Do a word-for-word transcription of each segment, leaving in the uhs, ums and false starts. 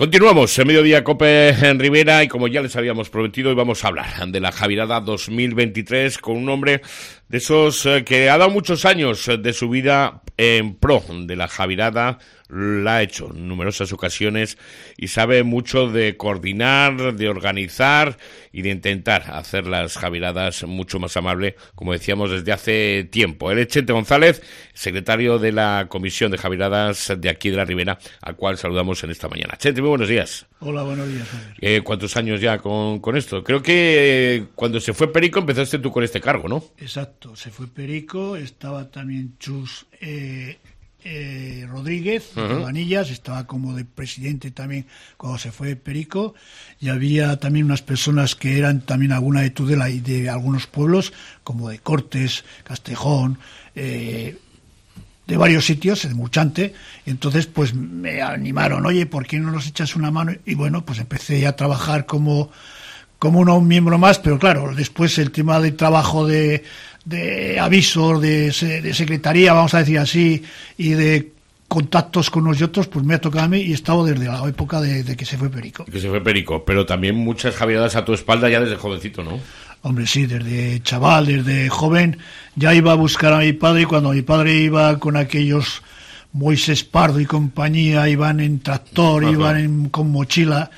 Continuamos en Mediodía Cope en Ribera y como ya les habíamos prometido, hoy vamos a hablar de la Javirada dos mil veintitrés con un hombre de esos que ha dado muchos años de su vida en pro de la Javirada, la ha hecho en numerosas ocasiones y sabe mucho de coordinar, de organizar y de intentar hacer las Javiradas mucho más amable, como decíamos, desde hace tiempo. Él es Chente González, secretario de la Comisión de Javiradas de aquí de la Ribera, al cual saludamos en esta mañana. Chente, muy buenos días. Hola, buenos días, Javier. Eh, ¿Cuántos años ya con, con esto? Creo que eh, cuando se fue Perico empezaste tú con este cargo, ¿no? Exacto, se fue Perico, estaba también Chus eh, eh, Rodríguez, uh-huh. de Vanillas, estaba como de presidente también cuando se fue Perico, y había también unas personas que eran también alguna de Tudela y de algunos pueblos, como de Cortes, Castejón, eh, de varios sitios, de Murchante. Entonces pues me animaron, oye, ¿por qué no nos echas una mano? Y bueno, pues empecé a trabajar como como uno, un miembro más, pero claro, después el tema de trabajo de, de avisos, de, de secretaría, vamos a decir así, y de contactos con unos y otros, pues me ha tocado a mí y he estado desde la época de, de que se fue Perico. Que se fue Perico, pero también muchas javiradas a tu espalda ya desde jovencito, ¿no? Hombre, sí, desde chaval, desde joven, ya iba a buscar a mi padre, y cuando mi padre iba con aquellos Moisés Pardo y compañía, iban en tractor, Ajá. iban en, con mochila,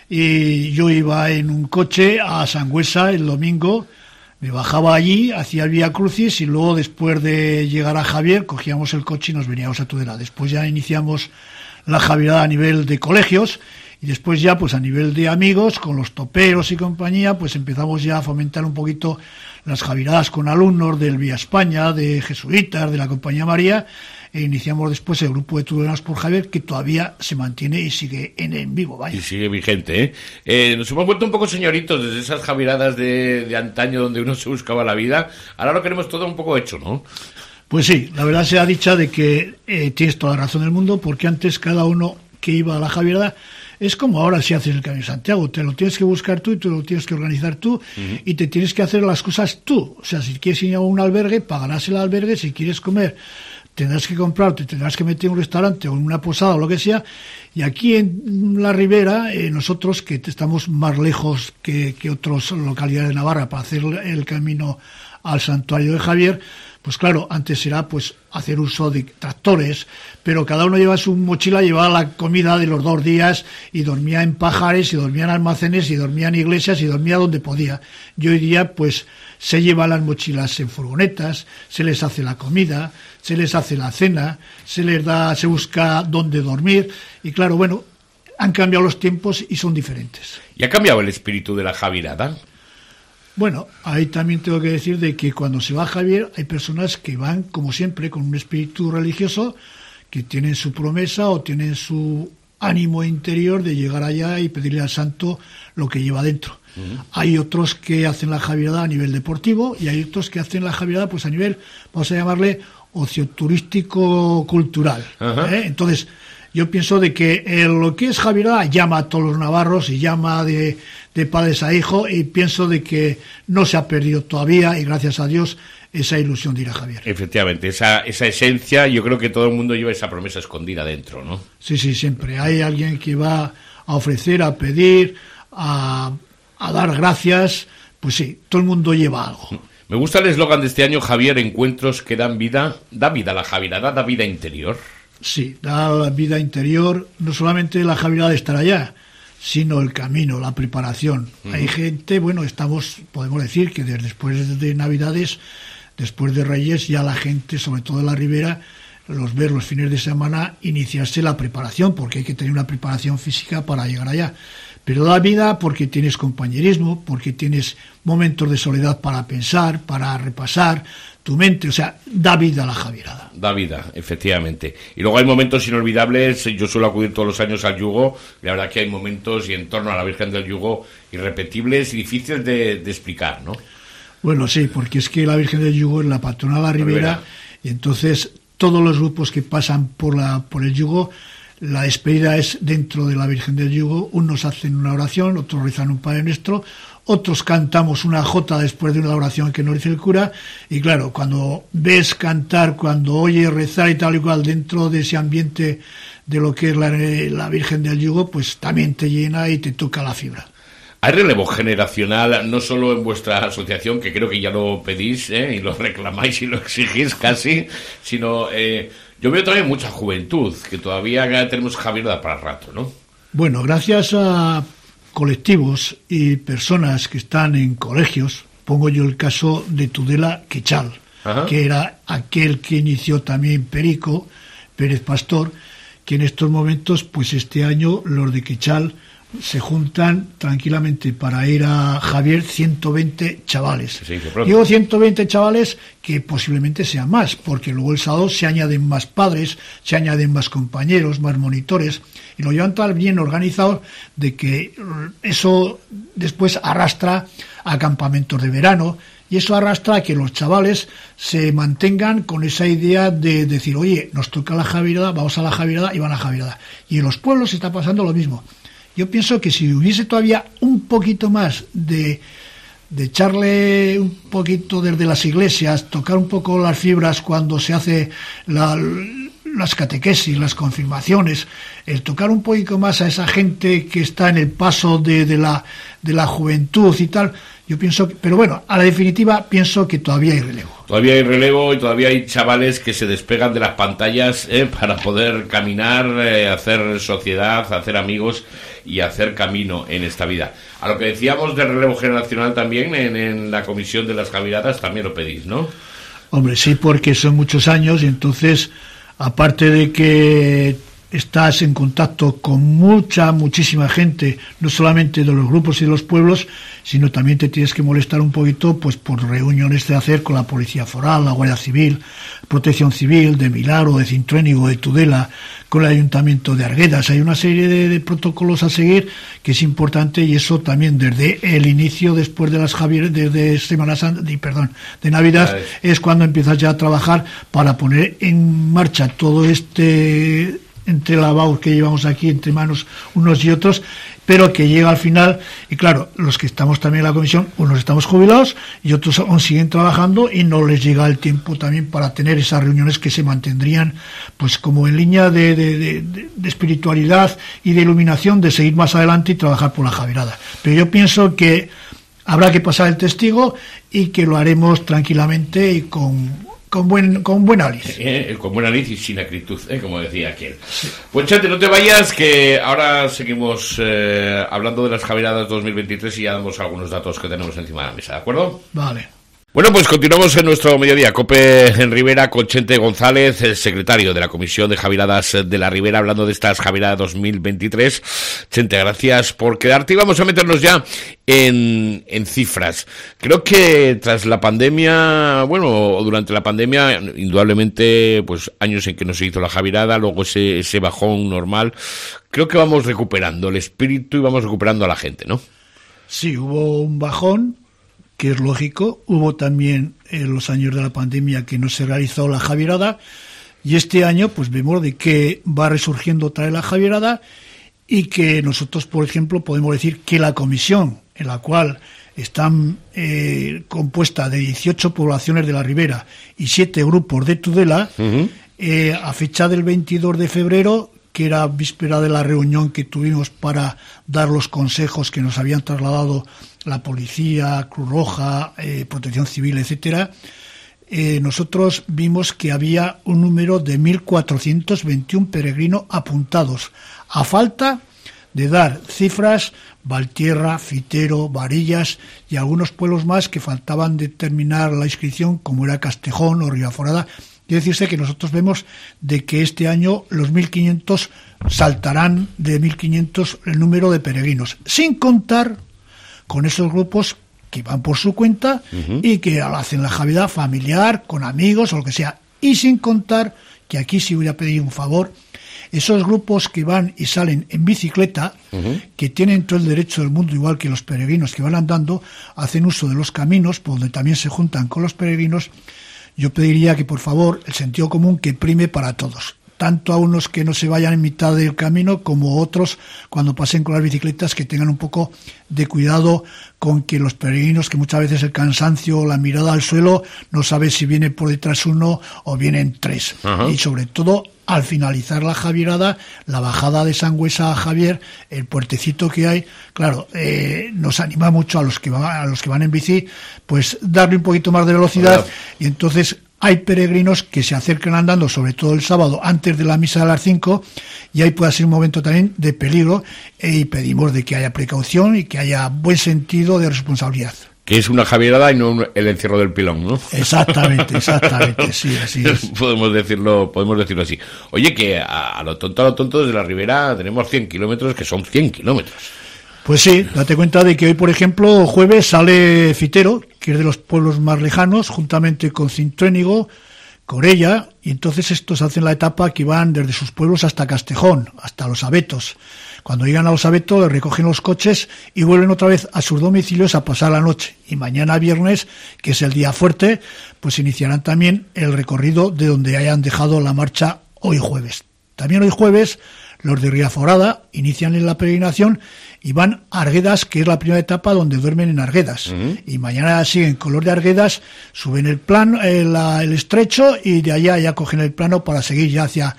y yo iba en un coche a Sangüesa el domingo, me bajaba allí, hacía el Vía Crucis y luego después de llegar a Javier cogíamos el coche y nos veníamos a Tudela. Después ya iniciamos la Javirada a nivel de colegios y después ya pues a nivel de amigos con los toperos y compañía pues empezamos ya a fomentar un poquito las Javiradas con alumnos del Vía España, de jesuitas, de la Compañía María, e iniciamos después el grupo de Tudelanos por Javier, que todavía se mantiene y sigue en, en vivo, vaya. Y sigue vigente, ¿eh? ¿eh? Nos hemos vuelto un poco señoritos desde esas Javiradas de, de antaño donde uno se buscaba la vida. Ahora lo queremos todo un poco hecho, ¿no? Pues sí, la verdad sea dicha de que eh, tienes toda la razón del mundo, porque antes cada uno que iba a la Javirada es como ahora si haces el Camino de Santiago, te lo tienes que buscar tú y te lo tienes que organizar tú, uh-huh. y te tienes que hacer las cosas tú. O sea, si quieres ir a un albergue, pagarás el albergue, si quieres comer tendrás que comprarte, tendrás que meter en un restaurante o en una posada o lo que sea. Y aquí en la Ribera, eh, nosotros que estamos más lejos que, que otras localidades de Navarra para hacer el camino al santuario de Javier, pues claro, antes era pues hacer uso de tractores, pero cada uno lleva su mochila, llevaba la comida de los dos días y dormía en pajares y dormía en almacenes y dormía en iglesias y dormía donde podía. Y hoy día pues se llevan las mochilas en furgonetas, se les hace la comida, se les hace la cena, se les da, se busca dónde dormir y claro, bueno, han cambiado los tiempos y son diferentes. ¿Y ha cambiado el espíritu de la Javirada? Bueno, ahí también tengo que decir de que cuando se va a Javier hay personas que van, como siempre, con un espíritu religioso, que tienen su promesa o tienen su ánimo interior de llegar allá y pedirle al santo lo que lleva dentro. Uh-huh. Hay otros que hacen la Javirada a nivel deportivo y hay otros que hacen la Javirada pues a nivel, vamos a llamarle, ocioturístico-cultural. Uh-huh. ¿eh? Entonces, yo pienso de que eh, lo que es Javirada llama a todos los navarros y llama de, de padres a hijos, y pienso de que no se ha perdido todavía y gracias a Dios esa ilusión de ir a Javier. Efectivamente, esa, esa esencia, yo creo que todo el mundo lleva esa promesa escondida dentro, ¿no? Sí, sí, siempre. Hay alguien que va a ofrecer, a pedir, a, a dar gracias, pues sí, todo el mundo lleva algo. Me gusta el eslogan de este año, Javier, encuentros que dan vida, da vida a la Javirada, da vida interior. Sí, da vida interior, no solamente la Javirada de estar allá, sino el camino, la preparación. Uh-huh. Hay gente, bueno, estamos, podemos decir que desde después de Navidades, después de Reyes, ya la gente, sobre todo en la Ribera, los ver los fines de semana, iniciarse la preparación, porque hay que tener una preparación física para llegar allá. Pero da vida porque tienes compañerismo, porque tienes momentos de soledad para pensar, para repasar tu mente, o sea, da vida a la Javirada. Da vida, efectivamente. Y luego hay momentos inolvidables, yo suelo acudir todos los años al Yugo, y la verdad que hay momentos y en torno a la Virgen del Yugo irrepetibles y difíciles de, de explicar, ¿no? Bueno, sí, porque es que la Virgen del Yugo es la patrona de la Ribera, y entonces todos los grupos que pasan por la por el Yugo, la despedida es dentro de la Virgen del Yugo. Unos hacen una oración, otros rezan un Padre Nuestro, otros cantamos una jota después de una oración que nos dice el cura, y claro, cuando ves cantar, cuando oyes rezar y tal y cual dentro de ese ambiente de lo que es la, la Virgen del Yugo, pues también te llena y te toca la fibra. Hay relevo generacional, no solo en vuestra asociación, que creo que ya lo pedís, ¿eh? Y lo reclamáis y lo exigís casi, sino eh, yo veo también mucha juventud, que todavía tenemos Javierada para rato, ¿no? Bueno, gracias a colectivos y personas que están en colegios, pongo yo el caso de Tudela Quechal, Ajá. que era aquel que inició también Perico Pérez Pastor, que en estos momentos, pues este año los de Quechal se juntan tranquilamente para ir a Javier ciento veinte chavales. Sí, digo ciento veinte chavales que posiblemente sean más, porque luego el sábado se añaden más padres, se añaden más compañeros, más monitores, y lo llevan tan bien organizado de que eso después arrastra a campamentos de verano, y eso arrastra a que los chavales se mantengan con esa idea de decir, oye, nos toca la Javierada, vamos a la Javierada y van a la Javierada. Y en los pueblos está pasando lo mismo. Yo pienso que si hubiese todavía un poquito más de, de echarle un poquito desde las iglesias, tocar un poco las fibras cuando se hace la, las catequesis, las confirmaciones, el tocar un poquito más a esa gente que está en el paso de, de, la, de la juventud y tal, yo pienso, que, pero bueno, a la definitiva pienso que todavía hay relevo. Todavía hay relevo y todavía hay chavales que se despegan de las pantallas eh, para poder caminar, eh, hacer sociedad, hacer amigos y hacer camino en esta vida. A lo que decíamos de relevo generacional también, en, en la comisión de las Javieradas también lo pedís, ¿no? Hombre, sí, porque son muchos años y entonces, aparte de que estás en contacto con mucha, muchísima gente, no solamente de los grupos y de los pueblos, sino también te tienes que molestar un poquito pues por reuniones de hacer con la Policía Foral, la Guardia Civil, Protección Civil, de Milagro, de Cintruénigo, de Tudela, con el Ayuntamiento de Arguedas. Hay una serie de, de protocolos a seguir que es importante, y eso también desde el inicio, después de las Javier, desde Semana Santa, de, perdón, de Navidad, es cuando empiezas ya a trabajar para poner en marcha todo este entrelavados que llevamos aquí entre manos unos y otros, pero que llega al final, y claro, los que estamos también en la comisión, unos estamos jubilados y otros aún siguen trabajando y no les llega el tiempo también para tener esas reuniones que se mantendrían pues como en línea de, de, de, de espiritualidad y de iluminación, de seguir más adelante y trabajar por la Javierada. Pero yo pienso que habrá que pasar el testigo y que lo haremos tranquilamente y con Con buen, con buen análisis. Eh, con buen análisis y sin acritud, eh, como decía aquel. Sí. Pues Chente, no te vayas, que ahora seguimos eh, hablando de las Javieradas dos mil veintitrés y ya damos algunos datos que tenemos encima de la mesa, ¿de acuerdo? Vale. Bueno, pues continuamos en nuestro mediodía. Cope en Ribera con Chente González, el secretario de la Comisión de Javieradas de la Ribera, hablando de estas Javieradas dos mil veintitrés. Chente, gracias por quedarte y vamos a meternos ya en, en cifras. Creo que tras la pandemia, bueno, durante la pandemia, indudablemente, pues años en que no se hizo la Javierada, luego ese, ese bajón normal, creo que vamos recuperando el espíritu y vamos recuperando a la gente, ¿no? Sí, hubo un bajón, que es lógico. Hubo también en los años de la pandemia que no se realizó la Javierada, y este año pues vemos de que va resurgiendo otra vez la Javierada, y que nosotros, por ejemplo, podemos decir que la comisión, en la cual están eh, compuesta de dieciocho poblaciones de la Ribera y siete grupos de Tudela, uh-huh. eh, a fecha del veintidós de febrero, que era víspera de la reunión que tuvimos para dar los consejos que nos habían trasladado la Policía, Cruz Roja, eh, Protección Civil, etcétera, eh, nosotros vimos que había un número de mil cuatrocientos veintiuno peregrinos apuntados, a falta de dar cifras, Valtierra, Fitero, Varillas y algunos pueblos más que faltaban de terminar la inscripción, como era Castejón o Ribaforada. Quiere decirse que nosotros vemos de que este año los mil quinientos saltarán de mil quinientos el número de peregrinos, sin contar con esos grupos que van por su cuenta uh-huh. y que hacen la Javierada familiar, con amigos o lo que sea, y sin contar que aquí sí voy a pedir un favor, esos grupos que van y salen en bicicleta, uh-huh. que tienen todo el derecho del mundo, igual que los peregrinos que van andando, hacen uso de los caminos, por donde también se juntan con los peregrinos. Yo pediría que, por favor, el sentido común que prime para todos. tanto a unos que no se vayan en mitad del camino como otros cuando pasen con las bicicletas que tengan un poco de cuidado con que los peregrinos, que muchas veces el cansancio o la mirada al suelo no sabe si viene por detrás uno o vienen tres. Uh-huh. Y sobre todo al finalizar la Javierada, la bajada de Sangüesa a Javier, el puertecito que hay, claro, eh, nos anima mucho a los que van, a los que van en bici, pues darle un poquito más de velocidad. Hola. Y entonces hay peregrinos que se acercan andando, sobre todo el sábado, antes de la misa de las cinco, y ahí puede ser un momento también de peligro, y pedimos de que haya precaución y que haya buen sentido de responsabilidad. Que es una Javierada y no el encierro del pilón, ¿no? Exactamente, exactamente, sí, así es. podemos decirlo, podemos decirlo así. Oye, que a, a lo tonto, a lo tonto, desde la Ribera tenemos cien kilómetros, que son cien kilómetros. Pues sí, date cuenta de que hoy, por ejemplo, jueves sale Fitero, que es de los pueblos más lejanos, juntamente con Cintruénigo, Corella, y entonces estos hacen la etapa que van desde sus pueblos hasta Castejón, hasta Los Abetos. Cuando llegan a Los Abetos, recogen los coches y vuelven otra vez a sus domicilios a pasar la noche. Y mañana viernes, que es el día fuerte, pues iniciarán también el recorrido de donde hayan dejado la marcha hoy jueves. También hoy jueves, los de Riaforada inician en la peregrinación y van a Arguedas, que es la primera etapa donde duermen en Arguedas. Uh-huh. Y mañana siguen con los de Arguedas, suben el plano, eh, la, el estrecho, y de allá ya cogen el plano para seguir ya hacia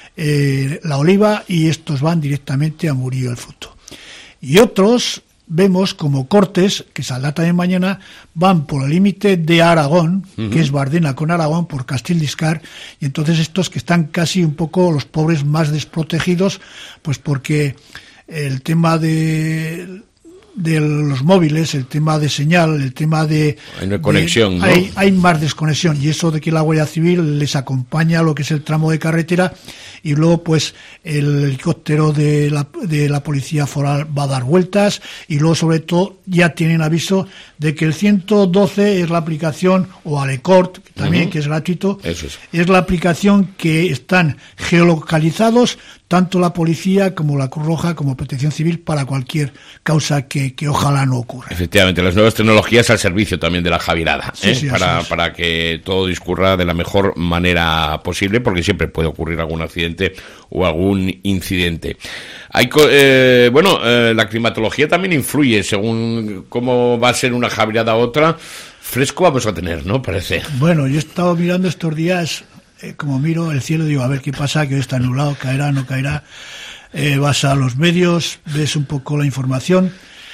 eh, La Oliva, y estos van directamente a Murillo el Fruto. Y otros vemos como Cortes, que saldrá también mañana, van por el límite de Aragón, uh-huh. que es Bardena con Aragón, por Castilliscar, y entonces estos que están casi un poco los pobres más desprotegidos, pues porque el tema de de los móviles, el tema de señal, el tema de... Hay una conexión, de, ¿no? Hay, hay más desconexión, y eso de que la Guardia Civil les acompaña a lo que es el tramo de carretera, y luego pues el helicóptero de la, de la Policía Foral va a dar vueltas, y luego sobre todo ya tienen aviso de que el ciento doce es la aplicación, o Alecort también, uh-huh. que es gratuito, eso es. es la aplicación que están geolocalizados tanto la policía como la Cruz Roja como Protección Civil para cualquier causa que, que ojalá no ocurra. Efectivamente, las nuevas tecnologías al servicio también de la Javierada, sí, ¿eh? sí, para, es. para que todo discurra de la mejor manera posible, porque siempre puede ocurrir algún accidente o algún incidente. Hay eh, bueno, eh, la climatología también influye según cómo va a ser una Javierada a otra. Fresco vamos a tener, ¿no? Parece. Bueno, yo he estado mirando estos días, eh, como miro el cielo, digo, a ver qué pasa, que hoy está nublado, caerá, no caerá. Eh, vas a los medios, ves un poco la información,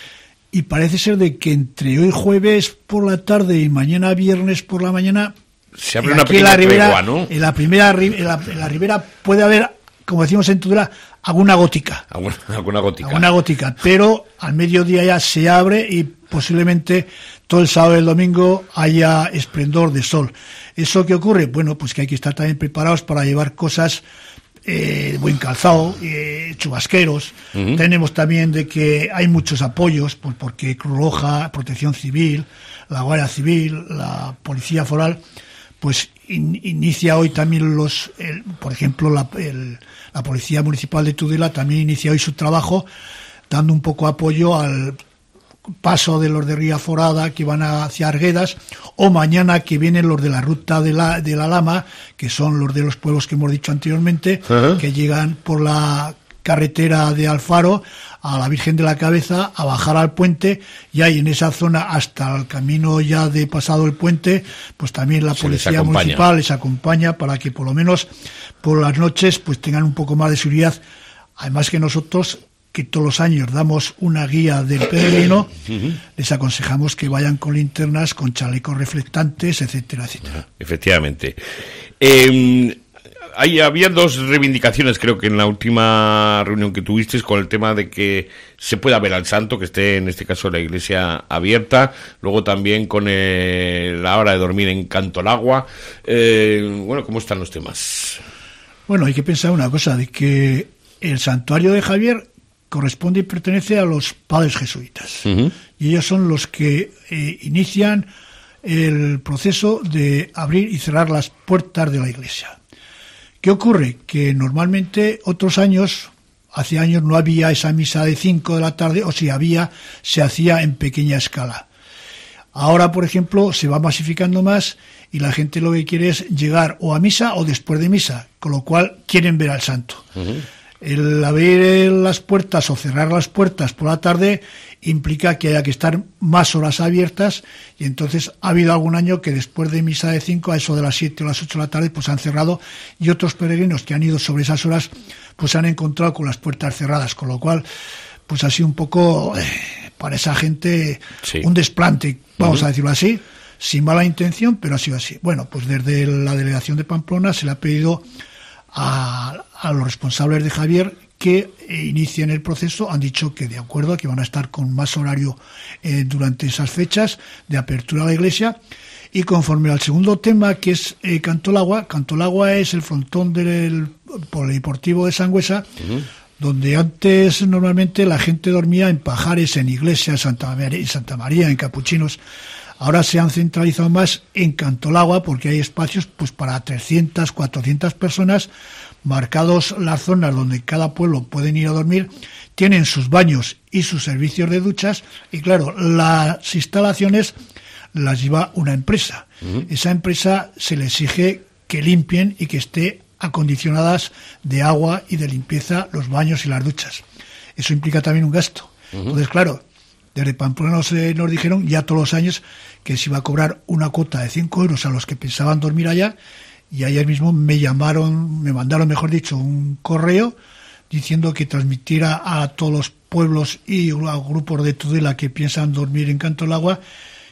y parece ser de que entre hoy jueves por la tarde y mañana viernes por la mañana se abre una pequeña tregua, ¿no? En la primera, en la, en la ribera puede haber, como decimos en Tudela, alguna gótica. Alguna, alguna gótica. Alguna gótica, pero al mediodía ya se abre y posiblemente todo el sábado y el domingo haya esplendor de sol. ¿Eso qué ocurre? Bueno, pues que hay que estar también preparados para llevar cosas, eh, buen calzado, eh, chubasqueros. Uh-huh. Tenemos también de que hay muchos apoyos, pues porque Cruz Roja, Protección Civil, la Guardia Civil, la Policía Foral, pues in, inicia hoy también los, el, por ejemplo, la, el, la Policía Municipal de Tudela también inicia hoy su trabajo dando un poco apoyo al paso de los de Riaforada que van hacia Arguedas, o mañana que vienen los de la ruta de la, de la Lama, que son los de los pueblos que hemos dicho anteriormente, uh-huh. que llegan por la carretera de Alfaro a la Virgen de la Cabeza a bajar al puente, y ahí en esa zona hasta el camino ya de pasado el puente, pues también la Se policía les municipal les acompaña para que por lo menos por las noches pues tengan un poco más de seguridad. Además que nosotros, que todos los años damos una guía del peregrino, uh-huh. les aconsejamos que vayan con linternas, con chalecos reflectantes, etcétera, etcétera. Efectivamente. Eh, hay, había dos reivindicaciones, creo que en la última reunión que tuvisteis, con el tema de que se pueda ver al santo, que esté en este caso la iglesia abierta, luego también con eh, la hora de dormir en Cantolagua. Eh, bueno, ¿cómo están los temas? Bueno, hay que pensar una cosa, de que el santuario de Javier corresponde y pertenece a los padres jesuitas. Uh-huh. Y ellos son los que eh, inician el proceso de abrir y cerrar las puertas de la iglesia. ¿Qué ocurre? Que normalmente otros años, hace años no había esa misa de cinco de la tarde, o si había, se hacía en pequeña escala. Ahora, por ejemplo, se va masificando más y la gente lo que quiere es llegar o a misa o después de misa, con lo cual quieren ver al santo. Uh-huh. El abrir las puertas o cerrar las puertas por la tarde implica que haya que estar más horas abiertas, y entonces ha habido algún año que después de misa de cinco, a eso de las siete o las ocho de la tarde, pues han cerrado, y otros peregrinos que han ido sobre esas horas pues se han encontrado con las puertas cerradas, con lo cual pues ha sido un poco eh, para esa gente sí. un desplante, vamos uh-huh. a decirlo así, sin mala intención, pero ha sido así. Bueno, pues desde la delegación de Pamplona se le ha pedido a, a los responsables de Javier que eh, inicien el proceso. Han dicho que de acuerdo, que van a estar con más horario eh, durante esas fechas de apertura a la iglesia. Y conforme al segundo tema, que es eh, Cantolagua, Cantolagua es el frontón del polideportivo de Sangüesa, uh-huh. donde antes normalmente la gente dormía en pajares, en iglesias, Santa María, Santa María, en capuchinos. Ahora se han centralizado más en Cantolagua porque hay espacios pues para trescientas, cuatrocientas personas, marcados las zonas donde cada pueblo pueden ir a dormir, tienen sus baños y sus servicios de duchas, y claro, las instalaciones las lleva una empresa. Uh-huh. Esa empresa se le exige que limpien y que esté acondicionadas de agua y de limpieza los baños y las duchas. Eso implica también un gasto. Uh-huh. Entonces, claro, desde Pamplona nos, eh, nos dijeron ya todos los años que se iba a cobrar una cuota de cinco euros a los que pensaban dormir allá, y ayer mismo me llamaron, me mandaron, mejor dicho, un correo diciendo que transmitiera a todos los pueblos y a grupos de Tudela que piensan dormir en Cantolagua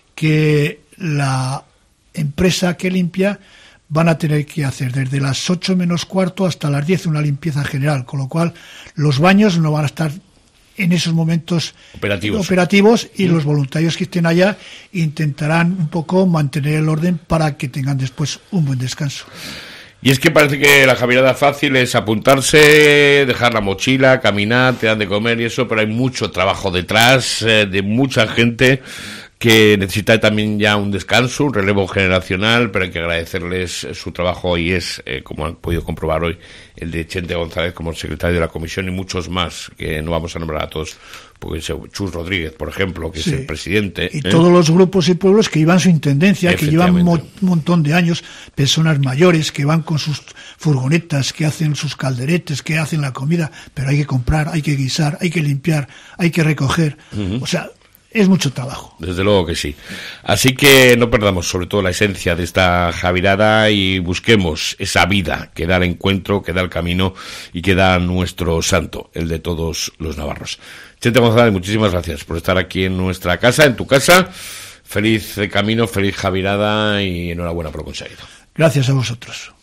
que la empresa que limpia van a tener que hacer desde las ocho menos cuarto hasta las diez una limpieza general, con lo cual los baños no van a estar en esos momentos operativos, operativos y sí. los voluntarios que estén allá intentarán un poco mantener el orden para que tengan después un buen descanso. Y es que parece que la Javirada fácil es apuntarse, dejar la mochila, caminar, te dan de comer y eso, pero hay mucho trabajo detrás eh, de mucha gente que necesita también ya un descanso, un relevo generacional, pero hay que agradecerles su trabajo, y es, eh, como han podido comprobar hoy, el de Chente González como secretario de la comisión, y muchos más, que no vamos a nombrar a todos, porque Chus Rodríguez, por ejemplo, que sí. es el presidente. Y ¿eh? todos los grupos y pueblos que llevan su intendencia, que llevan un mo- montón de años, personas mayores que van con sus furgonetas, que hacen sus calderetes, que hacen la comida, pero hay que comprar, hay que guisar, hay que limpiar, hay que recoger, uh-huh. o sea, es mucho trabajo. Desde luego que sí. Así que no perdamos sobre todo la esencia de esta Javirada y busquemos esa vida que da el encuentro, que da el camino y que da nuestro santo, el de todos los navarros. Chente González, muchísimas gracias por estar aquí en nuestra casa, en tu casa. Feliz camino, feliz Javirada y enhorabuena por lo conseguido. Gracias a vosotros.